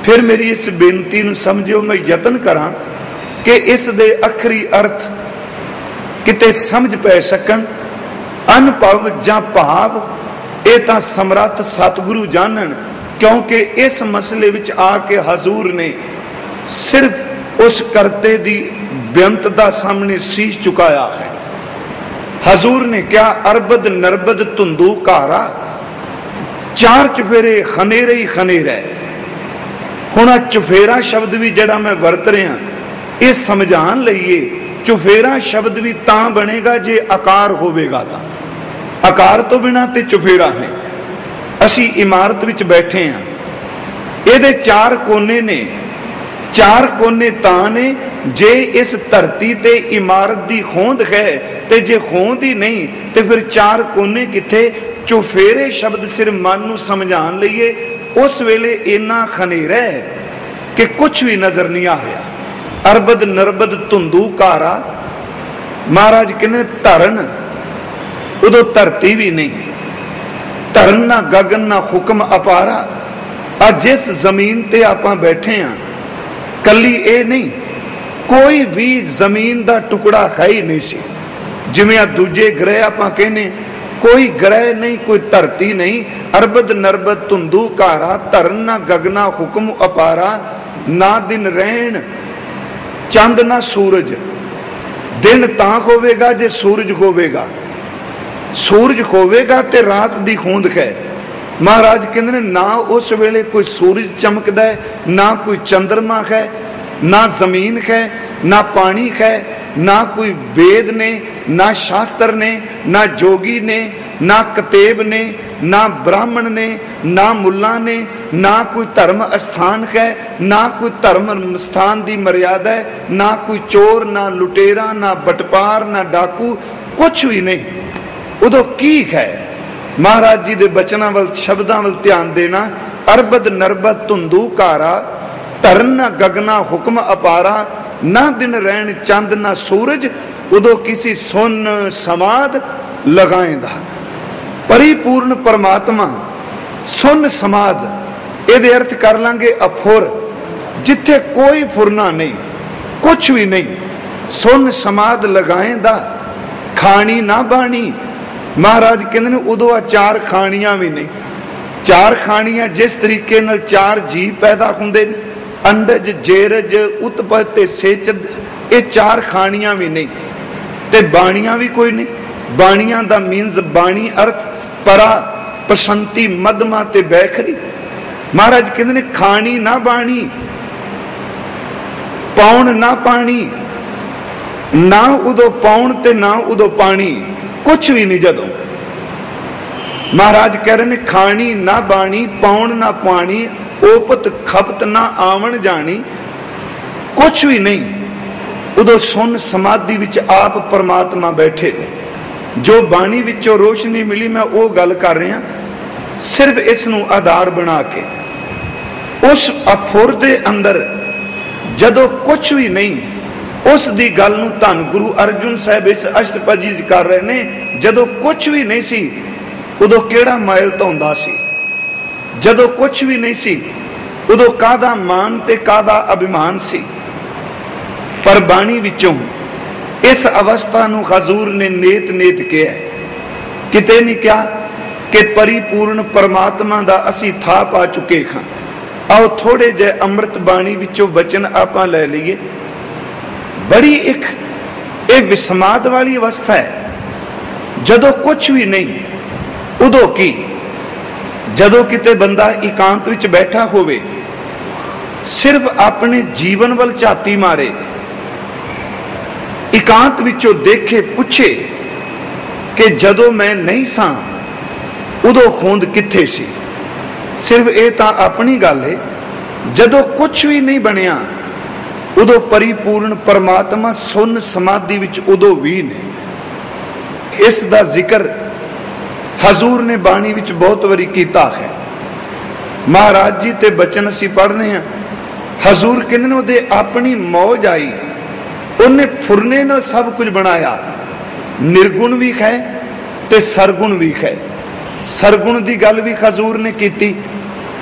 फिर मेरी इस बेनती नूं समझियो, मैं यतन करा कि इस दे अखरी अर्थ किते समझ पै सकन। अनुभव जां भाव ये तां समर्थ सतगुरु जानन, क्योंकि इस मसले विच आके हजूर ने सिर्फ उस करते दी बेअंतता सामने शीश झुकाया है। हजूर ने क्या अरबद नरबद धुंधू कारा, चार चुफेरे खनेरे ही खनेरे। हुण चुफेरा शब्द भी जड़ा मैं वरत रहा ये समझाण लईए, चुफेरा शब्द भी तां बनेगा जे आकार होवेगा। तां आकार तो बिना ते चुफेरा है। असी इमारत विच बैठे हैं, ਇਹਦੇ चार कोने ने, चार कोने तां ने जे इस धरती ते इमारत दी होंद है, ते जे होंद ही नहीं ते फिर चार कोने किथे। चुफेरे शब्द सिर्फ मन नूं समझाण लईए, उस वेले इन्ना खनेरा है कि कुछ भी नजर नहीं आ रहा। अरबद नरबद धुंधू कारा, महाराज कहते धरन उदों धरती भी नहीं, धरन ना गगन ना हुक्म अपारा। अज जिस जमीन ते आपां बैठे हाँ, कली ये नहीं, कोई भी जमीन का टुकड़ा है ही नहीं सी। जिवें आ दूजे ग्रह आपां कहने, कोई ग्रह नहीं, कोई धरती नहीं। अरबद नरबद धुंधू कारा, धरन ना गगना हुक्म अपारा। ना दिन रहन चंद ना सूरज, दिन तां होवेगा जे सूरज होवेगा, सूरज होवेगा ते रात दी खूंद है। महाराज कहते हैं ना उस वेले कोई सूरज चमकदा है, ना कोई चंद्रमा है, ना जमीन है, ना पानी है, ना कोई वेद ने, ना शास्त्र ने, ना जोगी ने, ना कतेब ने, ना ब्राह्मण ने, ना मुल्ला ने, ना कोई धर्म स्थान है, ना कोई धर्म स्थान की मर्यादा है, ना कोई चोर, ना लुटेरा, ना बटपार, ना डाकू, कुछ भी नहीं। उदों की है? महाराज जी के बचनों वाल शब्दों वाल ध्यान देना। अरबद नरबद धुंधू कारा, धरन ना गगना हुक्म अपारा। ना दिन रहन चंद ना सूरज, उदों किसी सुन समाध लगाएंदा। परिपूर्ण परमात्मा सुन समाध, ये अर्थ कर लांगे अफुर, जिथे कोई फुरना नहीं, कुछ भी नहीं। सुन समाध लगाएंदा, खानी ना बाणी। महाराज कहते हैं उदों आ चार खानियां भी नहीं। चार खानियां जिस तरीके नाल चार जीव पैदा होंदे, अंडज जेरज उत्पत्ति सेचद, ये चार खानियां भी नहीं, ते बाणियां भी कोई नहीं। बाणियां दा मीनस बाणी अर्थ परा पसंती मधमा ते बैखरी। महाराज कहते हैं खानी ना बाणी, पौण ना पानी, ना उदों पौण ते ना उदों पानी, कुछ भी नहीं। जदों महाराज कह रहे ने खानी ना बाणी, पौण ना पानी, ओपत खपत ना आवन जानी, कुछ भी नहीं। उदों सुन समाधि विच आप परमात्मा बैठे ने। जो बाणी विचों रोशनी मिली, मैं वो गल कर रहा, सिर्फ इसनूं आधार बना के उस अफुर दे अंदर जदों कुछ भी नहीं, उस दी गल नूं धन गुरु अर्जुन साहब इस अष्टपदी कर रहे ने। जदों कुछ भी नहीं सी, उदों केड़ा मायल धोंदा सी। जदों कुछ भी नहीं सी, उदों कादा मान ते कादा अभिमान सी। पर बाणी विचों इस अवस्था नूं हजूर ने नेत नेत किया, किते नहीं क्या कि परिपूर्ण परमात्मा दा असी था पा चुके हां। आओ थोड़े जे अमृत बाणी विचों वचन आपां लै लईए। बड़ी एक विस्माद वाली अवस्था है। जदों कुछ भी नहीं, उदों की जदों किते बंदा एकांत विच बैठा होवे, सिर्फ अपने जीवन वल झाती मारे, एकांत विचों देखे पुछे कि जदों मैं नहीं सां उदों खूंद किथे सी। सिर्फ ये तां अपनी गल है। जदों कुछ भी नहीं बनिया, उदों परिपूर्ण परमात्मा सुन समाधि विच उदों भी ने। इस दा जिक्र हजूर ने बाणी विच बहुत बारी कीता है। महाराज जी ते बचन असी पढ़ने हैं। हजूर कहते उहदे अपनी मौज आई, उन्हें फुरने नाल सब कुछ बनाया। निर्गुण भी है ते सरगुण भी है। सरगुण की गल भी हजूर ने की,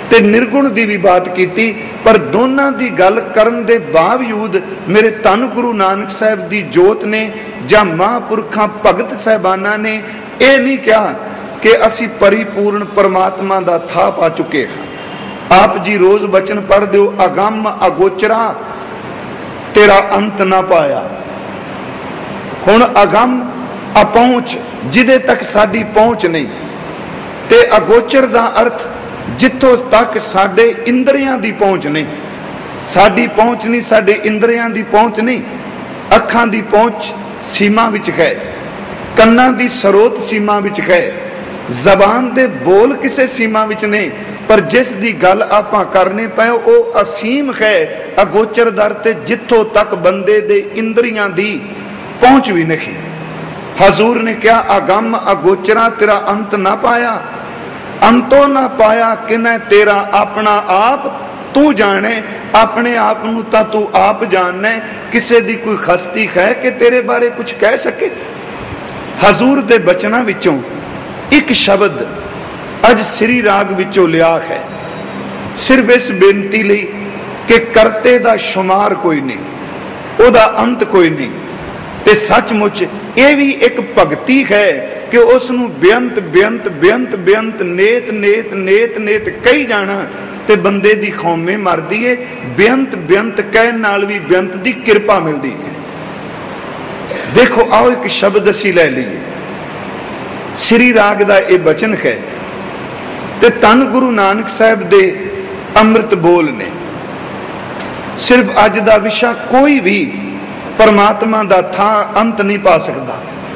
ਤੇ ਨਿਰਗੁਣ ਦੀ ਵੀ ਬਾਤ ਕੀਤੀ। ਪਰ ਦੋਨਾਂ ਦੀ ਗੱਲ ਕਰਨ ਦੇ ਬਾਵਜੂਦ ਮੇਰੇ ਧੰਨ ਗੁਰੂ ਨਾਨਕ ਸਾਹਿਬ ਦੀ ਜੋਤ ਨੇ ਜਾਂ ਮਹਾਂਪੁਰਖਾਂ ਭਗਤ ਸਾਹਿਬਾਨਾਂ ਨੇ ਇਹ ਨਹੀਂ ਕਿਹਾ ਕਿ ਅਸੀਂ ਪਰਿਪੂਰਨ ਪਰਮਾਤਮਾ ਦਾ ਥਾਂ ਪਾ ਚੁੱਕੇ ਹਾਂ। ਆਪ ਜੀ ਰੋਜ਼ ਬਚਨ ਪੜ੍ਹਦੇ ਹੋ, ਅਗੰਮ ਅਗੋਚਰਾ ਤੇਰਾ ਅੰਤ ਨਾ ਪਾਇਆ। ਹੁਣ ਅਗੰਮ ਅਪਹੁੰਚ, ਜਿਹਦੇ ਤੱਕ ਸਾਡੀ ਪਹੁੰਚ ਨਹੀਂ, ਤੇ ਅਗੋਚਰ ਦਾ ਅਰਥ ਜਿੱਥੋਂ ਤੱਕ ਸਾਡੇ ਇੰਦਰੀਆਂ ਦੀ ਪਹੁੰਚ ਨਹੀਂ। ਸਾਡੀ ਪਹੁੰਚ ਨਹੀਂ, ਸਾਡੇ ਇੰਦਰੀਆਂ ਦੀ ਪਹੁੰਚ ਨਹੀਂ। ਅੱਖਾਂ ਦੀ ਪਹੁੰਚ ਸੀਮਾ ਵਿੱਚ ਹੈ, ਕੰਨਾਂ ਦੀ ਸਰੋਤ ਸੀਮਾ ਵਿੱਚ ਹੈ, ਜ਼ਬਾਨ ਦੇ ਬੋਲ ਕਿਸੇ ਸੀਮਾ ਵਿੱਚ ਨਹੀਂ। ਪਰ ਜਿਸ ਦੀ ਗੱਲ ਆਪਾਂ ਕਰਨੇ ਪਏ ਉਹ ਅਸੀਮ ਹੈ, ਅਗੋਚਰ ਦਰ ਤੇ ਜਿੱਥੋਂ ਤੱਕ ਬੰਦੇ ਦੇ ਇੰਦਰੀਆਂ ਦੀ ਪਹੁੰਚ ਵੀ ਨਹੀਂ। ਹਜ਼ੂਰ ਨੇ ਕਿਹਾ ਅਗੰਮ ਅਗੋਚਰਾ ਤੇਰਾ ਅੰਤ ਨਾ ਪਾਇਆ, ਅੰਤੋਂ ਨਾ ਪਾਇਆ ਕਿਨੈ ਤੇਰਾ ਆਪਣਾ ਆਪ ਤੂੰ ਜਾਣੇ। ਆਪਣੇ ਆਪ ਨੂੰ ਤਾਂ ਤੂੰ ਆਪ ਜਾਣਨਾ, ਕਿਸੇ ਦੀ ਕੋਈ ਹਸਤੀ ਹੈ ਕਿ ਤੇਰੇ ਬਾਰੇ ਕੁਝ ਕਹਿ ਸਕੇ। ਹਜ਼ੂਰ ਦੇ ਬਚਨਾਂ ਵਿੱਚੋਂ ਇੱਕ ਸ਼ਬਦ ਅੱਜ ਸ੍ਰੀ ਰਾਗ ਵਿੱਚੋਂ ਲਿਆ ਹੈ, ਸਿਰਫ ਇਸ ਬੇਨਤੀ ਲਈ ਕਿ ਕਰਤੇ ਦਾ ਸ਼ੁਮਾਰ ਕੋਈ ਨਹੀਂ, ਉਹਦਾ ਅੰਤ ਕੋਈ ਨਹੀਂ। ਤੇ ਸੱਚਮੁੱਚ ਇਹ ਵੀ ਇੱਕ ਭਗਤੀ ਹੈ ਕਿ ਉਸ ਨੂੰ ਬੇਅੰਤ ਬੇਅੰਤ ਬੇਅੰਤ ਬੇਅੰਤ ਨੇਤ ਨੇਤ ਨੇਤ ਨੇਤ ਕਹੀ ਜਾਣਾ ਤੇ ਬੰਦੇ ਦੀ ਖੌਮੇ ਮਰਦੀ ਏ। ਬੇਅੰਤ ਬੇਅੰਤ ਕਹਿਣ ਨਾਲ ਵੀ ਬੇਅੰਤ ਦੀ ਕਿਰਪਾ ਮਿਲਦੀ ਹੈ। ਦੇਖੋ ਆਓ ਇੱਕ ਸ਼ਬਦ ਅਸੀਂ ਲੈ ਲਈਏ, ਸ੍ਰੀ ਰਾਗ ਦਾ ਇਹ ਬਚਨ ਹੈ ਤੇ ਧੰਨ ਗੁਰੂ ਨਾਨਕ ਸਾਹਿਬ ਦੇ ਅੰਮ੍ਰਿਤ ਬੋਲ ਨੇ। ਸਿਰਫ ਅੱਜ ਦਾ ਵਿਸ਼ਾ ਕੋਈ ਵੀ ਪਰਮਾਤਮਾ ਦਾ ਥਾਂ ਅੰਤ ਨਹੀਂ ਪਾ ਸਕਦਾ।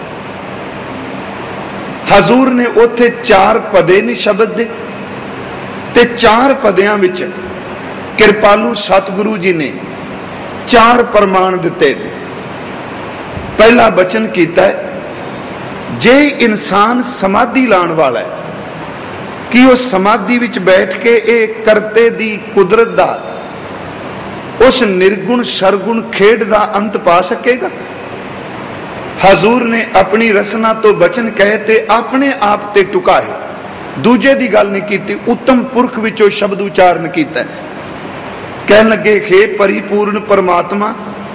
ਹਜ਼ੂਰ ਨੇ ਉੱਥੇ 4 ਪਦੇ ਨੇ ਸ਼ਬਦ ਦੇ, ਤੇ 4 ਪਦਿਆਂ ਵਿੱਚ ਕਿਰਪਾਲੂ ਸਤਿਗੁਰੂ ਜੀ ਨੇ 4 ਪ੍ਰਮਾਣ ਦਿੱਤੇ ਨੇ। ਪਹਿਲਾ ਬਚਨ ਕੀਤਾ ਹੈ, ਜੇ ਇਨਸਾਨ ਸਮਾਧੀ ਲਾਉਣ ਵਾਲਾ ਹੈ ਕਿ ਉਹ ਸਮਾਧੀ ਵਿੱਚ ਬੈਠ ਕੇ ਇਹ ਕਰਤੇ ਦੀ ਕੁਦਰਤ ਦਾ, ਉਸ ਨਿਰਗੁਣ ਸਰਗੁਣ ਖੇਡ ਦਾ ਅੰਤ ਪਾ ਸਕੇਗਾ। ਹਜ਼ੂਰ ਨੇ ਆਪਣੀ ਰਸਨਾ ਤੋਂ ਬਚਨ ਕਹੇ ਤੇ ਆਪਣੇ ਆਪ ਤੇ ਟੁਕਾਏ, ਦੂਜੇ ਦੀ ਗੱਲ ਨਹੀਂ ਕੀਤੀ। ਉੱਤਮ ਪੁਰਖ ਵਿੱਚੋਂ ਸ਼ਬਦ ਉਚਾਰਨ ਕੀਤਾ, ਕਹਿਣ ਲੱਗੇ ਹੇ ਪਰਿਪੂਰਨ ਪਰਮਾਤਮਾ,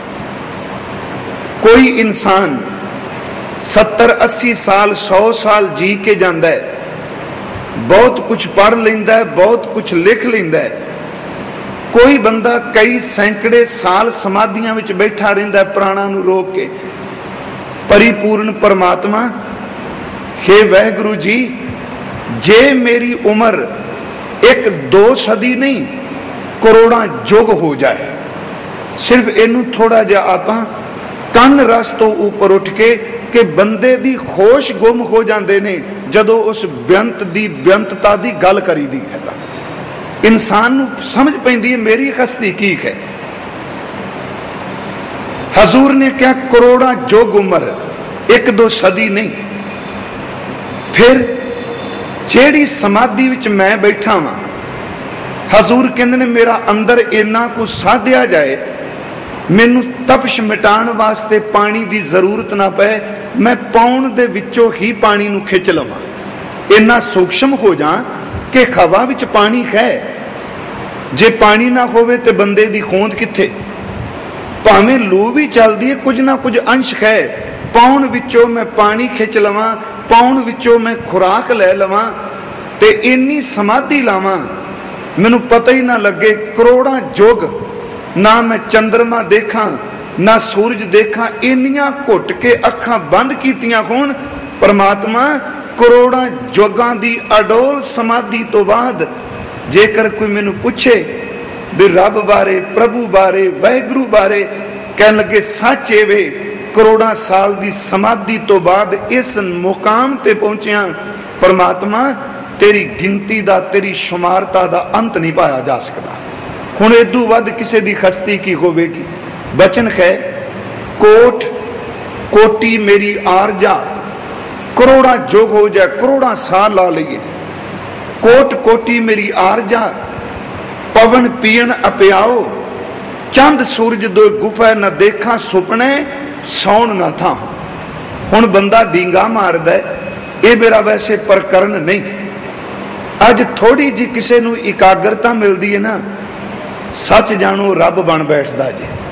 ਕੋਈ ਇਨਸਾਨ 70-80 ਸਾਲ 100 ਸਾਲ ਜੀ ਕੇ ਜਾਂਦਾ ਹੈ, ਬਹੁਤ ਕੁਝ ਪੜ੍ਹ ਲੈਂਦਾ ਹੈ, ਬਹੁਤ ਕੁਝ ਲਿਖ ਲੈਂਦਾ ਹੈ। ਕੋਈ ਬੰਦਾ ਕਈ ਸੈਂਕੜੇ ਸਾਲ ਸਮਾਧੀਆਂ ਵਿੱਚ ਬੈਠਾ ਰਹਿੰਦਾ ਹੈ ਪ੍ਰਾਣਾਂ ਨੂੰ ਰੋਕ ਕੇ। ਪਰਿਪੂਰਨ ਪਰਮਾਤਮਾ, ਹੇ ਵਾਹਿਗੁਰੂ ਜੀ, ਜੇ ਮੇਰੀ ਉਮਰ 1-2 ਸਦੀ ਨਹੀਂ ਕਰੋੜਾਂ ਯੁੱਗ ਹੋ ਜਾਏ, ਸਿਰਫ ਇਹਨੂੰ ਥੋੜਾ ਜਿਹਾ ਆਪਾਂ ਕੰਨ ਰਸ ਤੋਂ ਉੱਪਰ ਉੱਠ ਕੇ ਕਿ ਬੰਦੇ ਦੀ ਹੋਸ਼ ਗੁੰਮ ਹੋ ਜਾਂਦੇ ਨੇ ਜਦੋਂ ਉਸ ਬੇਅੰਤ ਦੀ ਬੇਅੰਤਤਾ ਦੀ ਗੱਲ ਕਰੀਦੀ ਹੈ। ਇਨਸਾਨ ਨੂੰ ਸਮਝ ਪੈਂਦੀ ਹੈ ਮੇਰੀ ਹਸਤੀ ਕੀ ਹੈ। ਹਜ਼ੂਰ ਨੇ ਕਿਹਾ ਕਰੋੜਾਂ ਯੁੱਗ ਉਮਰ, 1-2 ਸਦੀ ਨਹੀਂ। ਫਿਰ ਜਿਹੜੀ ਸਮਾਧੀ ਵਿੱਚ ਮੈਂ ਬੈਠਾ ਵਾਂ, ਹਜ਼ੂਰ ਕਹਿੰਦੇ ਨੇ ਮੇਰਾ ਅੰਦਰ ਇੰਨਾ ਕੁ ਸਾਧਿਆ ਜਾਏ, ਮੈਨੂੰ ਤਪਸ਼ ਮਿਟਾਉਣ ਵਾਸਤੇ ਪਾਣੀ ਦੀ ਜ਼ਰੂਰਤ ਨਾ ਪਏ, ਮੈਂ ਪੌਣ ਦੇ ਵਿੱਚੋਂ ਹੀ ਪਾਣੀ ਨੂੰ ਖਿੱਚ ਲਵਾਂ। ਇੰਨਾ ਸੂਖਸ਼ਮ ਹੋ ਜਾ ਕਿ ਹਵਾ ਵਿੱਚ ਪਾਣੀ ਹੈ, ਜੇ ਪਾਣੀ ਨਾ ਹੋਵੇ ਤੇ ਬੰਦੇ ਦੀ ਹੋਂਦ ਕਿੱਥੇ। ਭਾਵੇਂ ਲੂ ਵੀ ਚੱਲਦੀ ਹੈ, ਕੁਝ ਨਾ ਕੁਝ ਅੰਸ਼ ਹੈ। ਪੌਣ ਵਿੱਚੋਂ ਮੈਂ ਪਾਣੀ ਖਿੱਚ ਲਵਾਂ, ਪੌਣ ਵਿੱਚੋਂ ਮੈਂ ਖੁਰਾਕ ਲੈ ਲਵਾਂ ਤੇ ਇੰਨੀ ਸਮਾਧੀ ਲਾਵਾਂ ਮੈਨੂੰ ਪਤਾ ਹੀ ਨਾ ਲੱਗੇ। ਕਰੋੜਾਂ ਯੁੱਗ ਨਾ ਮੈਂ ਚੰਦਰਮਾ ਦੇਖਾਂ ਨਾ ਸੂਰਜ ਦੇਖਾਂ, ਇੰਨੀਆਂ ਘੁੱਟ ਕੇ ਅੱਖਾਂ ਬੰਦ ਕੀਤੀਆਂ ਹੋਣ। ਪਰਮਾਤਮਾ, ਕਰੋੜਾਂ ਯੁੱਗਾਂ ਦੀ ਅਡੋਲ ਸਮਾਧੀ ਤੋਂ ਬਾਅਦ ਜੇਕਰ ਕੋਈ ਮੈਨੂੰ ਪੁੱਛੇ ਵੀ ਰੱਬ ਬਾਰੇ, ਪ੍ਰਭੂ ਬਾਰੇ, ਵਾਹਿਗੁਰੂ ਬਾਰੇ, ਕਹਿਣ ਲੱਗੇ ਸੱਚ ਇਹ ਵੇ, ਕਰੋੜਾਂ ਸਾਲ ਦੀ ਸਮਾਧੀ ਤੋਂ ਬਾਅਦ ਇਸ ਮੁਕਾਮ ਤੇ ਪਹੁੰਚਿਆ। ਪਰਮਾਤਮਾ, ਤੇਰੀ ਗਿਣਤੀ ਦਾ, ਤੇਰੀ ਸ਼ੁਮਾਰਤਾ ਦਾ ਅੰਤ ਨਹੀਂ ਪਾਇਆ ਜਾ ਸਕਦਾ। ਹੁਣ ਇਦੋਂ ਵੱਧ ਕਿਸੇ ਦੀ ਹਸਤੀ ਕੀ ਹੋਵੇਗੀ। ਬਚਨ ਹੈ, ਕੋਟ ਕੋਟੀ ਮੇਰੀ ਆਰਜਾ, ਕਰੋੜਾਂ ਯੁੱਗ ਹੋ ਜਾਏ, ਕਰੋੜਾਂ ਸਾਲ ਲਾ ਲਈਏ, ਕੋਟ ਕੋਟੀ ਮੇਰੀ ਆਰਜਾ, ਪਵਨ ਪੀਣ ਅਪਿਆਓ, ਚੰਦ ਸੂਰਜ ਦੋ ਗੁਫਾ ਨਾ ਦੇਖਾਂ, ਸੁਪਨੇ ਸੌਣ ਨਾ ਥਾਂ। ਹੁਣ ਬੰਦਾ ਡੀਂਗਾ ਮਾਰਦਾ, ਇਹ ਮੇਰਾ ਵੈਸੇ ਪ੍ਰਕਰਨ ਨਹੀਂ। ਅੱਜ थोड़ी जी किसी नूं इकाग्रता मिलती है ना, सच जानो रब बन बैठदा जे।